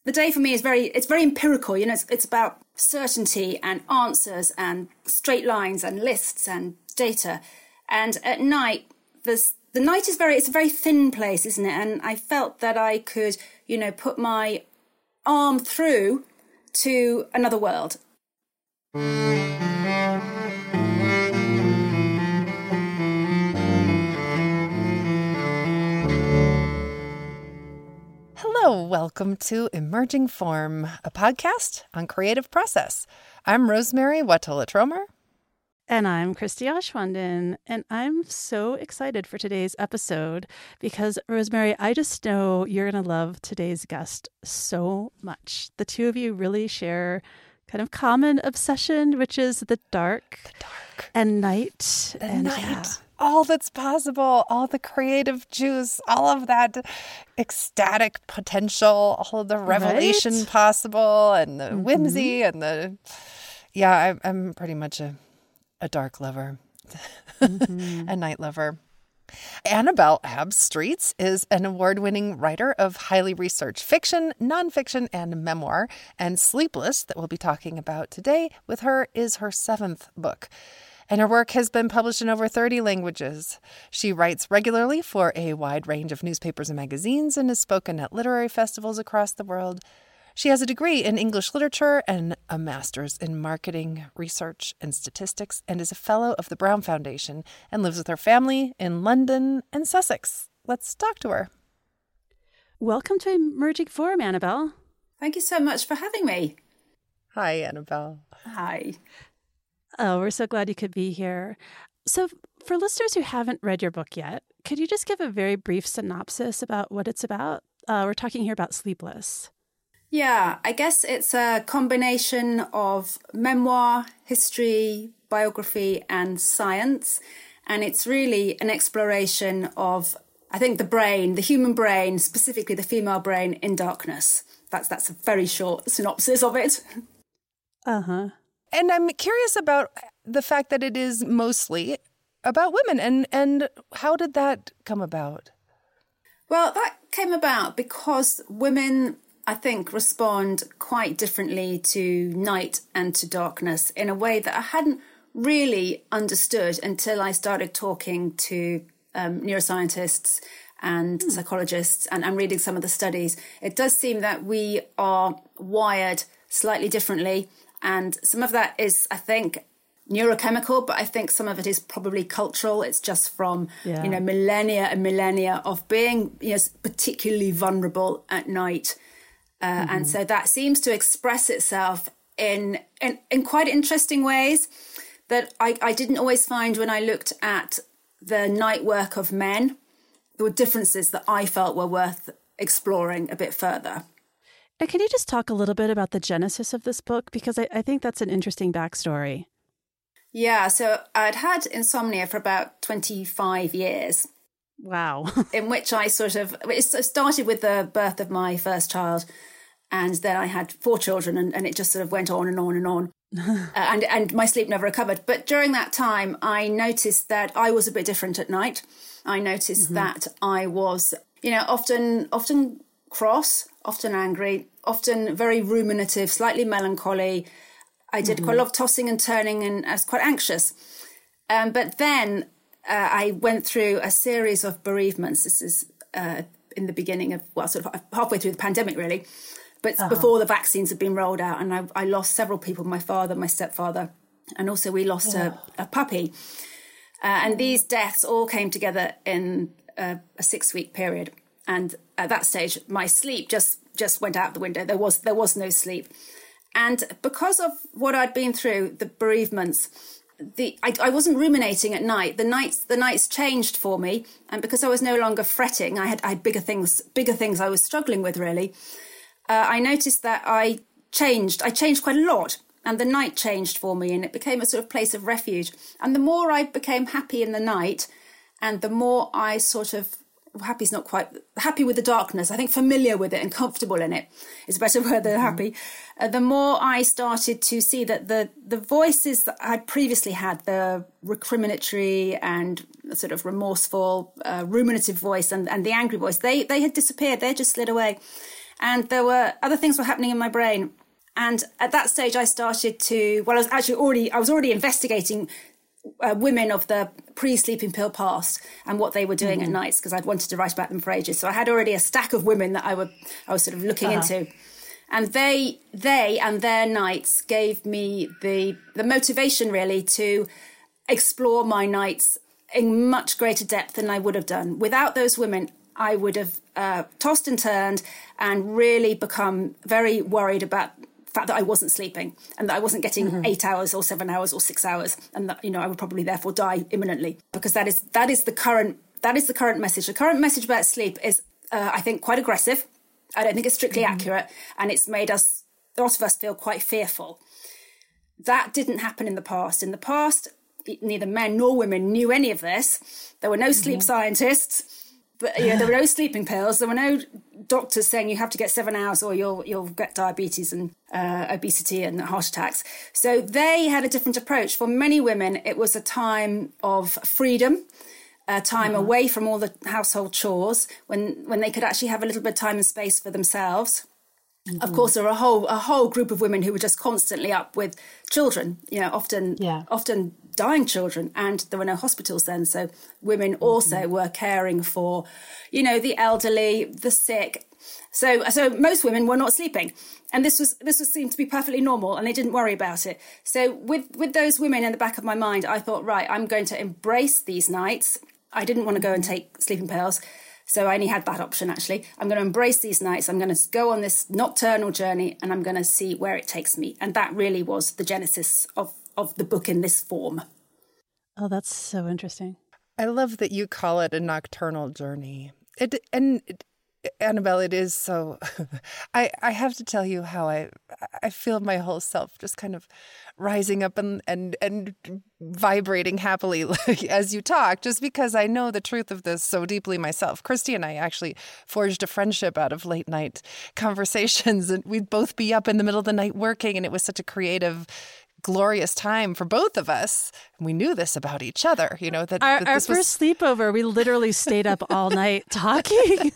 The day for me is it's very empirical. It's about certainty and answers and straight lines and lists and data. And at night, the night is it's a very thin place, isn't it? And I felt that I could, put my arm through to another world. Hello, welcome to Emerging Form, a podcast on creative process. I'm Rosemary Watola-Tromer. And I'm Christy Ashwanden, and I'm so excited for today's episode because, Rosemary, I just know you're going to love today's guest so much. The two of you really share kind of common obsession, which is the dark and night. Yeah. All that's possible, all the creative juice, all of that ecstatic potential, all of the revelation possible, and the whimsy and the... Yeah, I'm pretty much a dark lover, a night lover. Annabelle Abstreets is an award-winning writer of highly researched fiction, nonfiction, and memoir. And Sleepless, that we'll be talking about today with her, is her 7th book. And her work has been published in over 30 languages. She writes regularly for a wide range of newspapers and magazines and has spoken at literary festivals across the world. She has a degree in English literature and a master's in marketing, research, and statistics, and is a fellow of the Brown Foundation and lives with her family in London and Sussex. Let's talk to her. Welcome to Emerging Form, Annabelle. Thank you so much for having me. Hi, Annabelle. Hi. Oh, we're so glad you could be here. So for listeners who haven't read your book yet, could you just give a very brief synopsis about what it's about? We're talking here about Sleepless. Yeah, I guess it's a combination of memoir, history, biography, and science. And it's really an exploration of, I think, the brain, the human brain, specifically the female brain in darkness. That's a very short synopsis of it. Uh-huh. And I'm curious about the fact that it is mostly about women. And how did that come about? Well, that came about because women, I think, respond quite differently to night and to darkness in a way that I hadn't really understood until I started talking to neuroscientists and psychologists and reading some of the studies. It does seem that we are wired slightly differently. And some of that is, I think, neurochemical, but I think some of it is probably cultural. It's just from, millennia and millennia of being particularly vulnerable at night. And so that seems to express itself in quite interesting ways that I didn't always find when I looked at the night work of men. There were differences that I felt were worth exploring a bit further. And can you just talk a little bit about the genesis of this book? Because I think that's an interesting backstory. Yeah, so I'd had insomnia for about 25 years. Wow. In which it started with the birth of my first child. And then I had 4 children and it just sort of went on and on and on. And my sleep never recovered. But during that time, I noticed that I was a bit different at night. I noticed that I was, often cross, often angry, often very ruminative, slightly melancholy. I did quite a lot of tossing and turning and I was quite anxious. But then I went through a series of bereavements. This is in the beginning of, sort of halfway through the pandemic, really. But before the vaccines had been rolled out. And I lost several people, my father, my stepfather, and also we lost a puppy. And these deaths all came together in a 6-week period. And at that stage, my sleep just went out the window. There was no sleep. And because of what I'd been through, the bereavements, I wasn't ruminating at night. The nights changed for me. And because I was no longer fretting, I had bigger things I was struggling with, really. I noticed that I changed quite a lot. And the night changed for me and it became a sort of place of refuge. And the more I became happy in the night and the more I sort of, happy's not quite, happy with the darkness, I think familiar with it and comfortable in it is a better word than happy. The more I started to see that the voices that I'd previously had, the recriminatory and sort of remorseful, ruminative voice and the angry voice, they had disappeared. They just slid away. And there were other things were happening in my brain. And at that stage, I started to, well, I was already investigating women of the pre-sleeping pill past and what they were doing at nights, because I'd wanted to write about them for ages. So I had already a stack of women that I was sort of looking into. And they and their nights gave me the motivation really to explore my nights in much greater depth than I would have done. Without those women, I would have tossed and turned and really become very worried about the fact that I wasn't sleeping and that I wasn't getting 8 hours or 7 hours or 6 hours, and that, I would probably therefore die imminently, because that is the current message. The current message about sleep is, I think, quite aggressive. I don't think it's strictly accurate, and it's made a lot of us feel quite fearful. That didn't happen in the past. In the past, neither men nor women knew any of this. There were no sleep scientists. But, there were no sleeping pills. There were no doctors saying you have to get 7 hours or you'll get diabetes and obesity and heart attacks. So they had a different approach. For many women, it was a time of freedom, a time away from all the household chores, when they could actually have a little bit of time and space for themselves. Of course, there were a whole group of women who were just constantly up with children, often dying children, and there were no hospitals then. So women also were caring for, the elderly, the sick. So most women were not sleeping, and this was seemed to be perfectly normal, and they didn't worry about it. So with those women in the back of my mind, I thought, right, I'm going to embrace these nights. I didn't want to go and take sleeping pills. So I only had that option, actually. I'm going to embrace these nights. I'm going to go on this nocturnal journey, and I'm going to see where it takes me. And that really was the genesis of the book in this form. Oh, that's so interesting. I love that you call it a nocturnal journey. Annabelle, it is so... I have to tell you how I feel my whole self just kind of rising up and vibrating happily as you talk, just because I know the truth of this so deeply myself. Christy and I actually forged a friendship out of late night conversations, and we'd both be up in the middle of the night working, and it was such a creative, glorious time for both of us. And we knew this about each other, that our first sleepover, we literally stayed up all night talking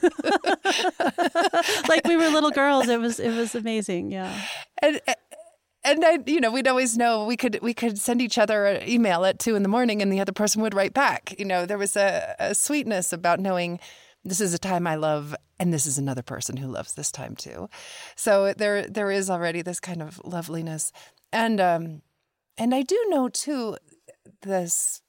like we were little girls. It was amazing. Yeah. And I, we'd always know we could send each other an email at 2 a.m. and the other person would write back. There was a sweetness about knowing this is a time I love, and this is another person who loves this time too. So there is already this kind of loveliness. And I do know too, this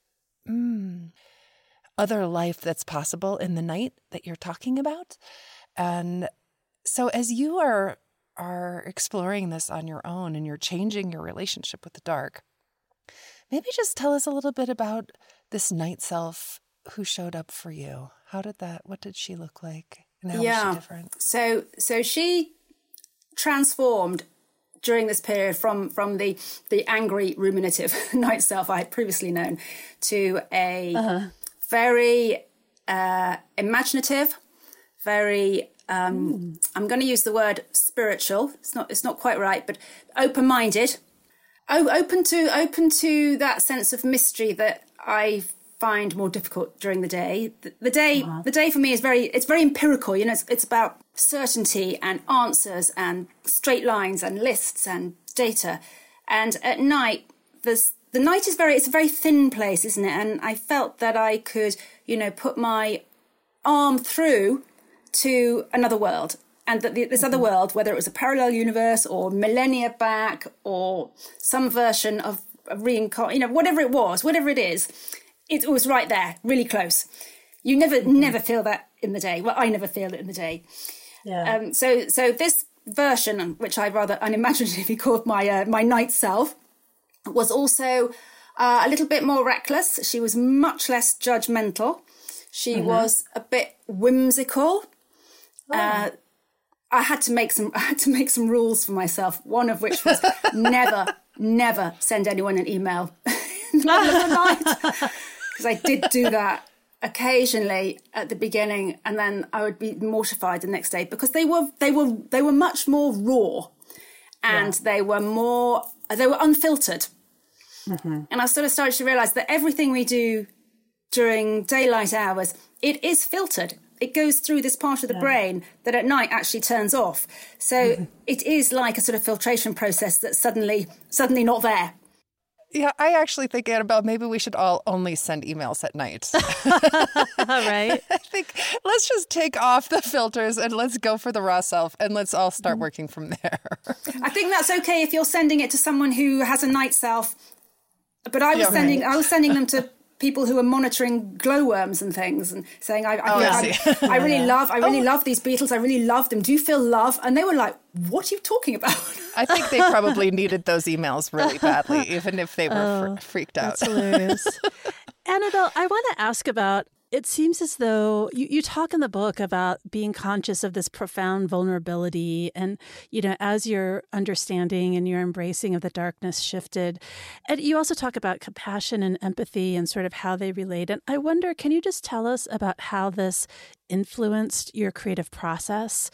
other life that's possible in the night that you're talking about. And so as you are exploring this on your own and you're changing your relationship with the dark, maybe just tell us a little bit about this night self who showed up for you. What did she look like? And how was she different? So she transformed during this period from the angry, ruminative night self I had previously known to a very imaginative, very I'm going to use the word spiritual. It's not quite right, but open-minded, open to that sense of mystery that I find more difficult during the day. The day for me is very empirical. It's about certainty and answers and straight lines and lists and data. And at night, the night is it's a very thin place, isn't it? And I felt that I could, put my arm through to another world, and that this other world, whether it was a parallel universe or millennia back or some version of reincarnation, whatever it is, it was right there, really close. You never feel that in the day. Well, I never feel it in the day. Yeah. So this version, which I rather unimaginatively called my night self, was also a little bit more reckless. She was much less judgmental. She was a bit whimsical. I had to make some rules for myself. One of which was never send anyone an email in the middle of the night, because I did do that occasionally at the beginning, and then I would be mortified the next day because they were much more raw, and they were unfiltered. And I sort of started to realize that everything we do during daylight hours, it is filtered. it goes through this part of the brain that at night actually turns off. So it is like a sort of filtration process that's suddenly not there. Yeah, I actually think, Annabelle, maybe we should all only send emails at night. Right? I think let's just take off the filters and let's go for the raw self and let's all start working from there. I think that's okay if you're sending it to someone who has a night self. But I was sending them to people who are monitoring glowworms and things and saying, I really love these beetles. I really love them. Do you feel love? And they were like, what are you talking about? I think they probably needed those emails really badly, even if they were freaked out. That's hilarious. Annabelle, I want to ask about, it seems as though you talk in the book about being conscious of this profound vulnerability and, as your understanding and your embracing of the darkness shifted. And you also talk about compassion and empathy and sort of how they relate. And I wonder, can you just tell us about how this influenced your creative process?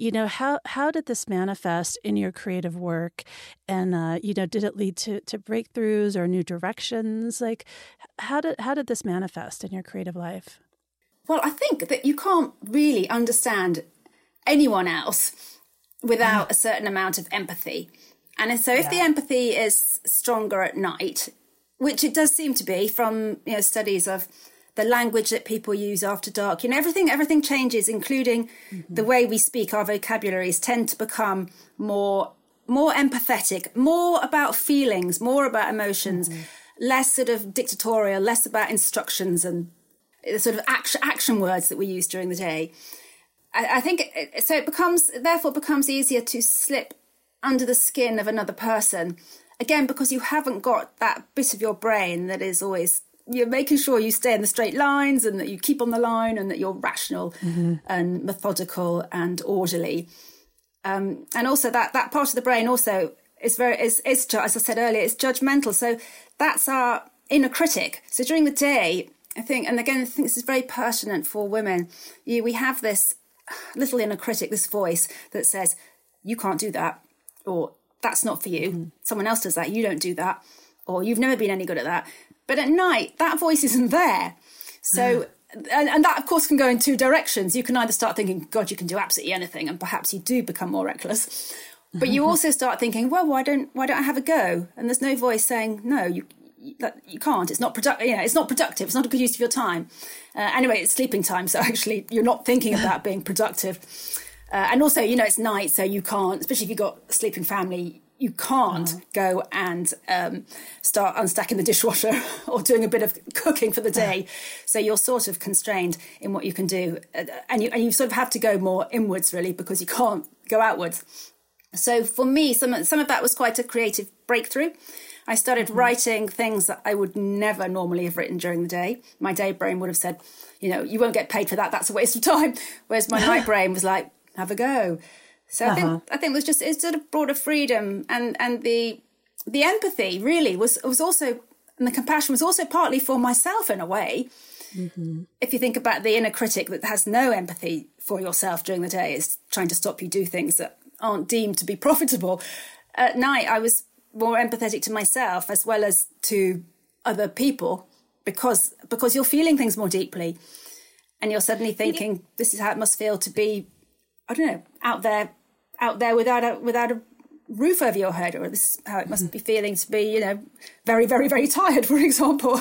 How did this manifest in your creative work? And, did it lead to breakthroughs or new directions? Like, how did this manifest in your creative life? Well, I think that you can't really understand anyone else without a certain amount of empathy. And so if the empathy is stronger at night, which it does seem to be from studies of the language that people use after dark, everything changes, including the way we speak. Our vocabularies tend to become more empathetic, more about feelings, more about emotions, less sort of dictatorial, less about instructions and the sort of action words that we use during the day. I think it becomes easier to slip under the skin of another person, again, because you haven't got that bit of your brain that is always, you're making sure you stay in the straight lines and that you keep on the line and that you're rational and methodical and orderly. And also that part of the brain also is as I said earlier, it's judgmental. So that's our inner critic. So during the day, I think this is very pertinent for women. We have this little inner critic, this voice that says, you can't do that, or that's not for you. Someone else does that. You don't do that, or you've never been any good at that. But at night, that voice isn't there. So, and that, of course, can go in two directions. You can either start thinking, God, you can do absolutely anything, and perhaps you do become more reckless. But you also start thinking, well, why don't I have a go? And there's no voice saying, no, you can't. It's not productive. It's not productive. It's not a good use of your time. Anyway, it's sleeping time, so actually you're not thinking about being productive. And also, it's night, so you can't, especially if you've got a sleeping family, you can't go and start unstacking the dishwasher or doing a bit of cooking for the day. So you're sort of constrained in what you can do. And you sort of have to go more inwards, really, because you can't go outwards. So for me, some of that was quite a creative breakthrough. I started writing things that I would never normally have written during the day. My day brain would have said, you won't get paid for that. That's a waste of time. Whereas my night brain was like, have a go. So I think it sort of brought a freedom and the empathy really was also, and the compassion was also partly for myself in a way. If you think about the inner critic that has no empathy for yourself during the day, is trying to stop you do things that aren't deemed to be profitable. At night, I was more empathetic to myself as well as to other people because you're feeling things more deeply and you're suddenly thinking, this is how it must feel to be, I don't know, out there without a roof over your head, or this is how it must be feeling to be, very, very, very tired, for example.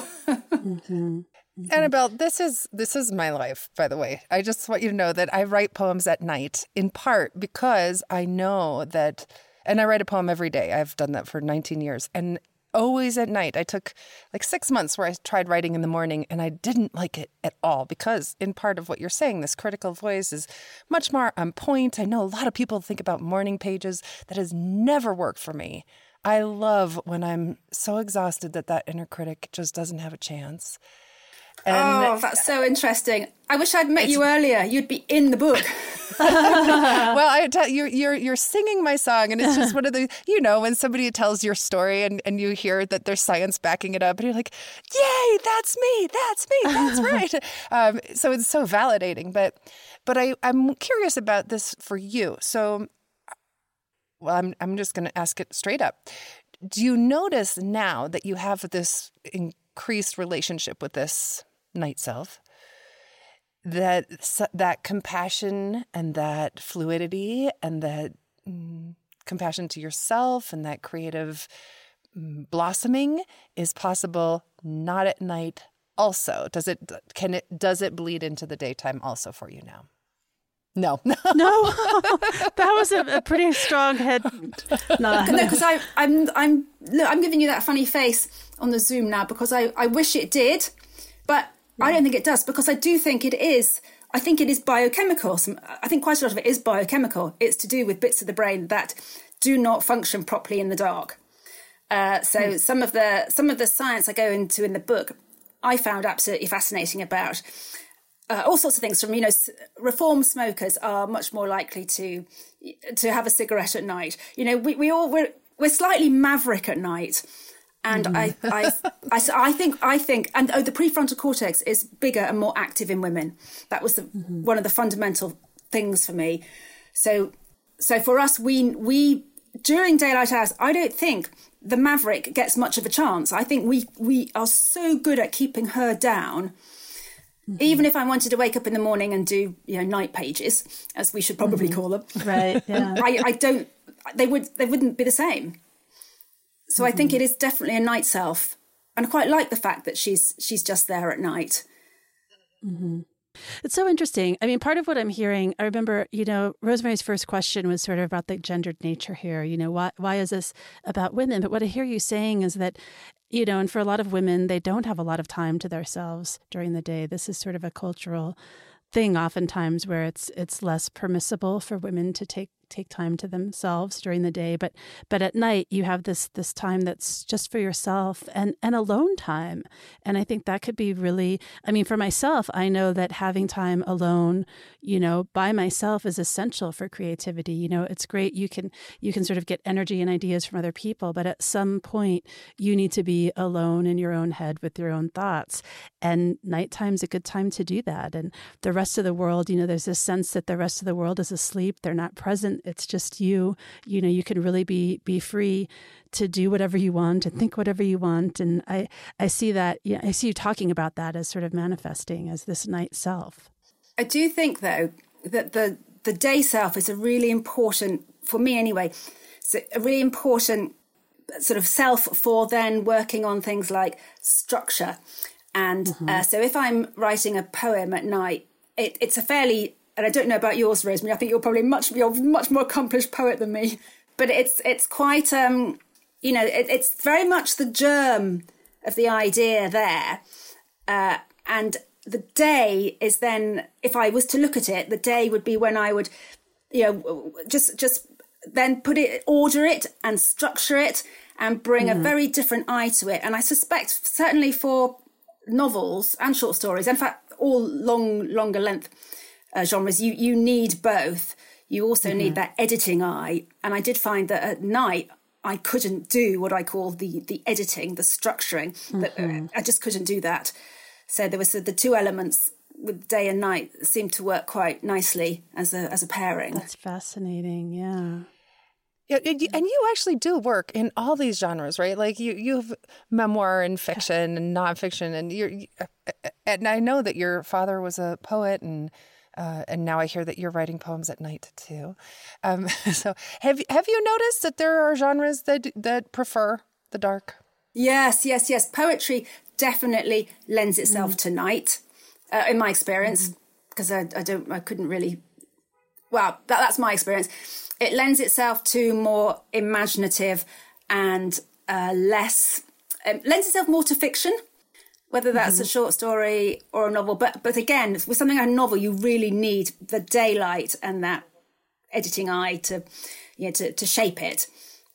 Annabelle, this is my life, by the way. I just want you to know that I write poems at night, in part because I know that, and I write a poem every day. I've done that for 19 years. And always at night, I took like 6 months where I tried writing in the morning and I didn't like it at all because in part of what you're saying, this critical voice is much more on point. I know a lot of people think about morning pages. That has never worked for me. I love when I'm so exhausted that inner critic just doesn't have a chance. And that's so interesting. I wish I'd met you earlier. You'd be in the book. Well, I tell you, you're singing my song, and it's just one of the, when somebody tells your story and you hear that there's science backing it up, and you're like, yay, that's me, that's right. So it's so validating. But I'm curious about this for you. So, well, I'm just going to ask it straight up. Do you notice now that you have this increased relationship with this night self that compassion and that fluidity and that compassion to yourself and that creative blossoming is possible not at night also. Does it bleed into the daytime also for you now? No. No, that was a pretty strong head. No, because I'm giving you that funny face on the Zoom now because I wish it did, but I don't think it does, because I do think it is. I think it is biochemical. I think quite a lot of it is biochemical. It's to do with bits of the brain that do not function properly in the dark. So some of the science I go into in the book, I found absolutely fascinating about. All sorts of things from, reformed smokers are much more likely to have a cigarette at night. We're slightly maverick at night. And I think, and the prefrontal cortex is bigger and more active in women. That was one of the fundamental things for me. So for us, we during daylight hours, I don't think the maverick gets much of a chance. I think we are so good at keeping her down. Even if I wanted to wake up in the morning and do, night pages, as we should probably call them, right? Yeah, I don't. They wouldn't be the same. So I think it is definitely a night self, and I quite like the fact that she's just there at night. Mm-hmm. It's so interesting. I mean, part of what I'm hearing, I remember, Rosemary's first question was sort of about the gendered nature here. Why is this about women? But what I hear you saying is that, and for a lot of women, they don't have a lot of time to themselves during the day. This is sort of a cultural thing oftentimes where it's less permissible for women to take time to themselves during the day, but at night you have this time that's just for yourself and alone time. And I think that could be really, for myself, I know that having time alone, by myself is essential for creativity. It's great. You can sort of get energy and ideas from other people, but at some point you need to be alone in your own head with your own thoughts. And nighttime's a good time to do that. And the rest of the world, there's this sense that the rest of the world is asleep. They're not present. It's just you. You can really be free to do whatever you want and think whatever you want. And I see that. I see you talking about that as sort of manifesting as this night self. I do think, though, that the day self is a really important, for me anyway, so a really important sort of self for then working on things like structure. And so if I'm writing a poem at night, it's a fairly, and I don't know about yours, Rosemary, I think you're probably much more accomplished poet than me, but it's quite, it's very much the germ of the idea there. And the day is then, if I was to look at it, the day would be when I would, just then order it and structure it and bring a very different eye to it. And I suspect certainly for novels and short stories, in fact, all longer length genres, you need both. You also need that editing eye. And I did find that at night, I couldn't do what I call the editing, the structuring. I just couldn't do that. So there was the two elements with day and night seemed to work quite nicely as a pairing. That's fascinating. Yeah. Yeah, and you actually do work in all these genres, right? Like you have memoir and fiction and nonfiction, and I know that your father was a poet, and now I hear that you're writing poems at night too. So have you noticed that there are genres that prefer the dark? Yes. Poetry definitely lends itself to night, in my experience, because I couldn't really. Well, that's my experience. It lends itself to more imaginative and less. Lends itself more to fiction, whether that's a short story or a novel. But again, with something like a novel, you really need the daylight and that editing eye to shape it.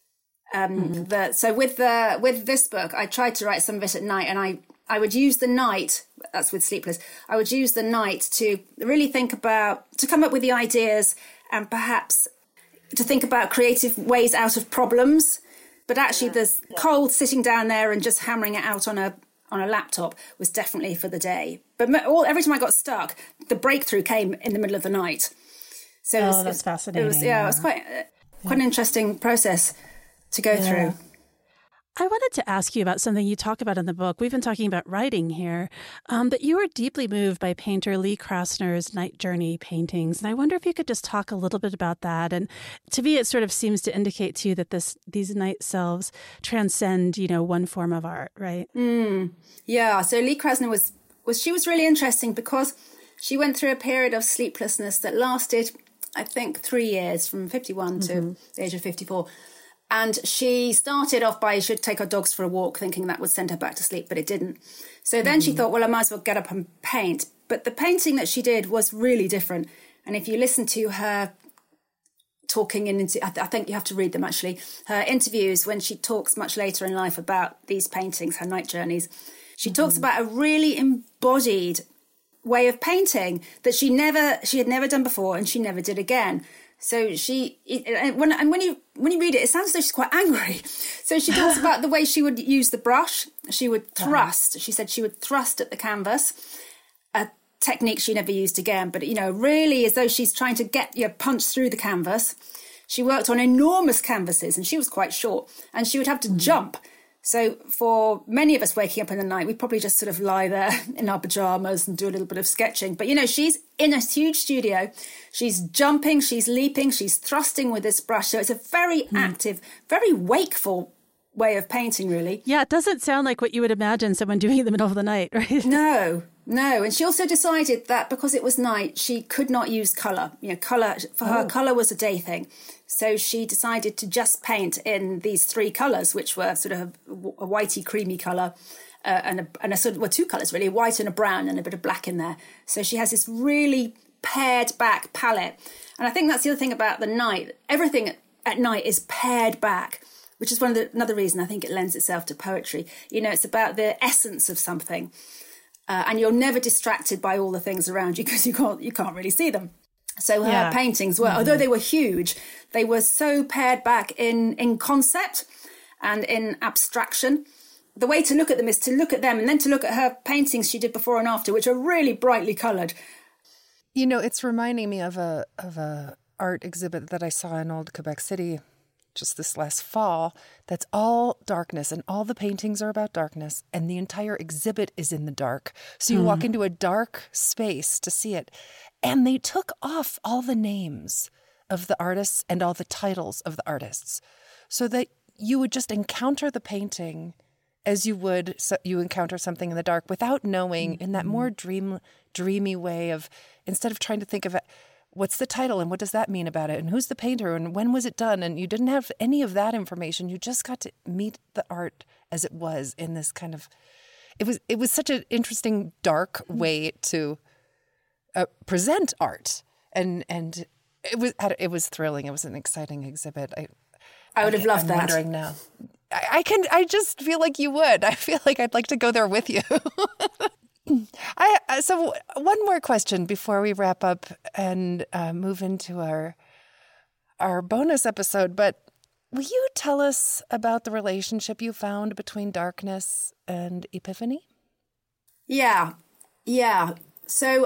So with this book, I tried to write some of it at night, and I would use the night. That's with Sleepless. I would use the night to really to come up with the ideas, and perhaps to think about creative ways out of problems. But actually, there's cold sitting down there and just hammering it out on a laptop was definitely for the day. But every time I got stuck, the breakthrough came in the middle of the night. So that's fascinating. It was quite an interesting process to go through. I wanted to ask you about something you talk about in the book. We've been talking about writing here, but you were deeply moved by painter Lee Krasner's Night Journey paintings. And I wonder if you could just talk a little bit about that. And to me, it sort of seems to indicate to you that these night selves transcend, one form of art, right? Yeah. So Lee Krasner she was really interesting because she went through a period of sleeplessness that lasted, I think, 3 years, from 51 to the age of 54. And she started off by, she'd take her dogs for a walk, thinking that would send her back to sleep, but it didn't. So then she thought, well, I might as well get up and paint. But the painting that she did was really different. And if you listen to her talking I think you have to read them actually, her interviews when she talks much later in life about these paintings, her night journeys, she talks about a really embodied way of painting that she had never done before, and she never did again. So when you read it, it sounds as though she's quite angry. So she talks about the way she would use the brush. She would thrust. She said she would thrust at the canvas, a technique she never used again. But really, as though she's trying to punch through the canvas. She worked on enormous canvases, and she was quite short, and she would have to jump. So for many of us waking up in the night, we probably just sort of lie there in our pajamas and do a little bit of sketching. But, she's in a huge studio. She's jumping, she's leaping, she's thrusting with this brush. So it's a very active, very wakeful way of painting, really. Yeah, it doesn't sound like what you would imagine someone doing in the middle of the night, right? No. And she also decided that because it was night, she could not use colour. Her, colour was a day thing. So she decided to just paint in these 3 colours, which were sort of a whitey, creamy colour, and a sort of, two colours really, a white and a brown and a bit of black in there. So she has this really pared back palette. And I think that's the other thing about the night. Everything at night is pared back, which is another reason I think it lends itself to poetry. It's about the essence of something. And you're never distracted by all the things around you because you can't really see them. So her paintings were, although they were huge, they were so pared back in concept and in abstraction. The way to look at them is to look at them and then to look at her paintings she did before and after, which are really brightly coloured. It's reminding me of a art exhibit that I saw in Old Quebec City just this last fall. That's all darkness, and all the paintings are about darkness, and the entire exhibit is in the dark. So you walk into a dark space to see it. And they took off all the names of the artists and all the titles of the artists so that you would just encounter the painting as you would you encounter something in the dark without knowing, in that more dreamy way of, instead of trying to think of it, what's the title and what does that mean about it and who's the painter and when was it done, and you didn't have any of that information. You just got to meet the art as it was in this kind of, it was such an interesting dark way to present art, and it was thrilling. It was an exciting exhibit. I would have loved that. I'm wondering now. I just feel like you would. I feel like I'd like to go there with you. So one more question before we wrap up and move into our bonus episode. But will you tell us about the relationship you found between darkness and epiphany? Yeah. So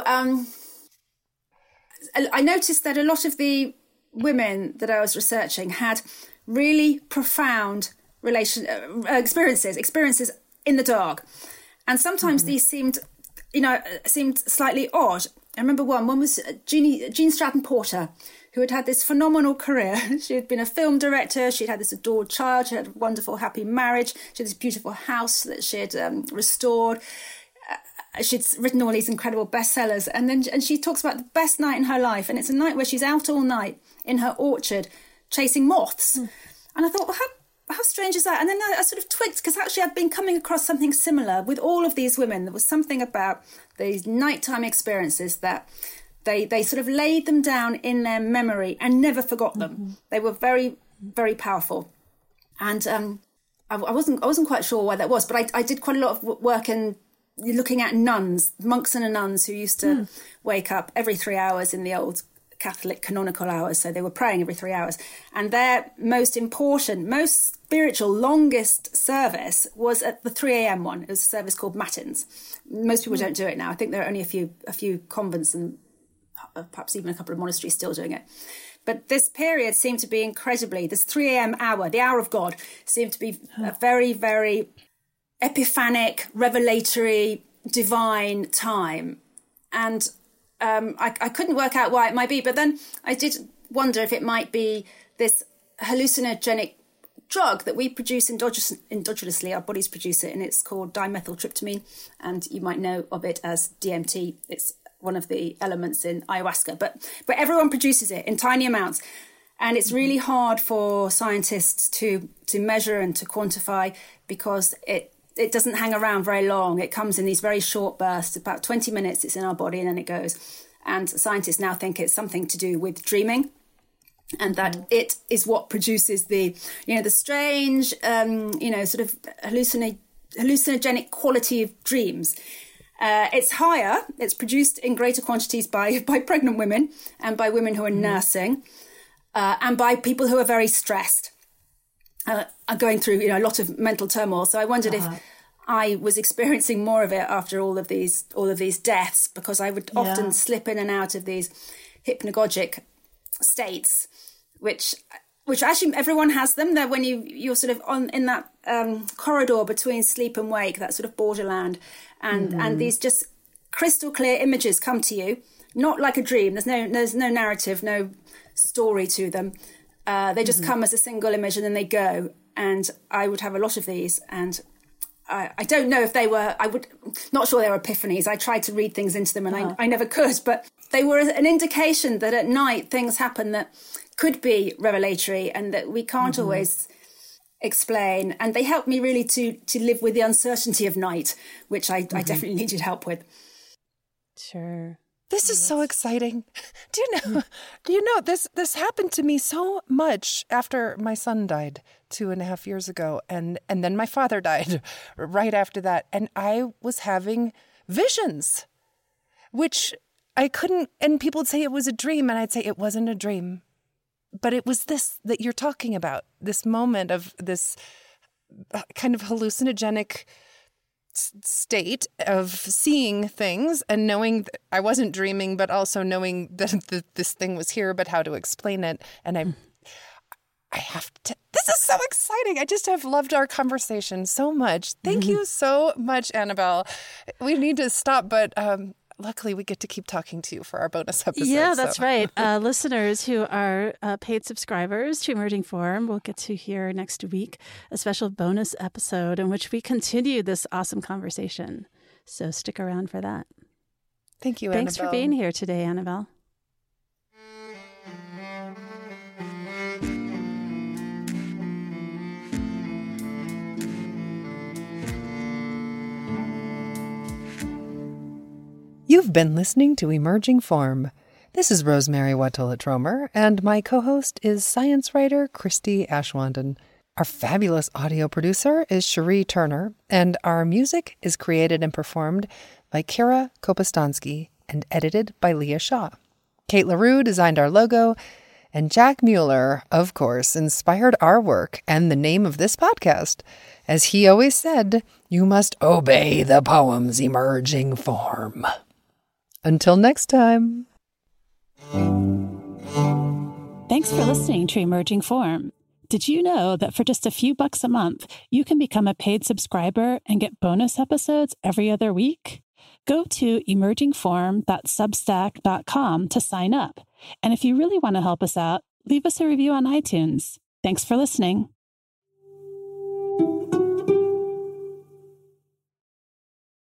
I noticed that a lot of the women that I was researching had really profound experiences in the dark, and sometimes these seemed slightly odd. I remember one was Jean Stratton Porter, who had this phenomenal career. She had been a film director. She'd had this adored child. She had a wonderful, happy marriage. She had this beautiful house that she had restored. She'd written all these incredible bestsellers, and she talks about the best night in her life, and it's a night where she's out all night in her orchard chasing moths. And I thought, well, how strange is that? And then I sort of twigged, because actually I'd been coming across something similar with all of these women. There was something about these nighttime experiences that they sort of laid them down in their memory and never forgot them. They were very, very powerful. And I wasn't quite sure why that was, but I did quite a lot of work in looking at monks and nuns who used to wake up every 3 hours in the old Catholic canonical hours. So they were praying every 3 hours. And their most important, most spiritual, longest service was at the 3 a.m. one. It was a service called Matins. Most people don't do it now. I think there are only a few convents and perhaps even a couple of monasteries still doing it. But this period seemed to be incredibly, this 3 a.m. hour, the hour of God, seemed to be a very, very epiphanic, revelatory, divine time. And I couldn't work out why it might be, but then I did wonder if it might be this hallucinogenic drug that we produce endogenously. Our bodies produce it, and it's called dimethyltryptamine, and you might know of it as DMT. It's one of the elements in ayahuasca, but everyone produces it in tiny amounts, and it's really hard for scientists to measure and to quantify, because it doesn't hang around very long. It comes in these very short bursts, about 20 minutes it's in our body and then it goes. And scientists now think it's something to do with dreaming, and that it is what produces the strange, sort of hallucinogenic quality of dreams. It's higher. It's produced in greater quantities by pregnant women and by women who are nursing, and by people who are very stressed, are going through a lot of mental turmoil. So I wondered if I was experiencing more of it after all of these deaths, because I would often slip in and out of these hypnagogic states, which actually everyone has them. They're when you're sort of in that corridor between sleep and wake, that sort of borderland, and these just crystal clear images come to you, not like a dream. There's no narrative, no story to them. They just come as a single image and then they go. And I would have a lot of these, and I don't know if they were, not sure they were epiphanies. I tried to read things into them and I never could, but they were an indication that at night things happen that could be revelatory and that we can't always explain. And they helped me really to live with the uncertainty of night, which I definitely needed help with. Sure. This is so exciting. Do you know this happened to me so much after my son died 2.5 years ago, and then my father died right after that, and I was having visions, which I couldn't, and people would say it was a dream, and I'd say it wasn't a dream, but it was this that you're talking about, this moment of this kind of hallucinogenic state of seeing things and knowing that I wasn't dreaming, but also knowing that this thing was here, but how to explain it. And I have to, this is so exciting. I just have loved our conversation so much. Thank you so much, Annabelle. We need to stop, but luckily we get to keep talking to you for our bonus episode. Yeah, that's right. Listeners who are paid subscribers to Emerging Form will get to hear next week a special bonus episode in which we continue this awesome conversation. So stick around for that. Thank you, Thanks Annabelle. for being here today, Annabelle. You've been listening to Emerging Form. This is Rosemary Watola-Tromer, and my co-host is science writer Christy Ashwanden. Our fabulous audio producer is Cherie Turner, and our music is created and performed by Kira Kopostansky and edited by Leah Shaw. Kate LaRue designed our logo, and Jack Mueller, of course, inspired our work and the name of this podcast. As he always said, you must obey the poem's emerging form. Until next time. Thanks for listening to Emerging Form. Did you know that for just a few bucks a month, you can become a paid subscriber and get bonus episodes every other week? Go to emergingform.substack.com to sign up. And if you really want to help us out, leave us a review on iTunes. Thanks for listening.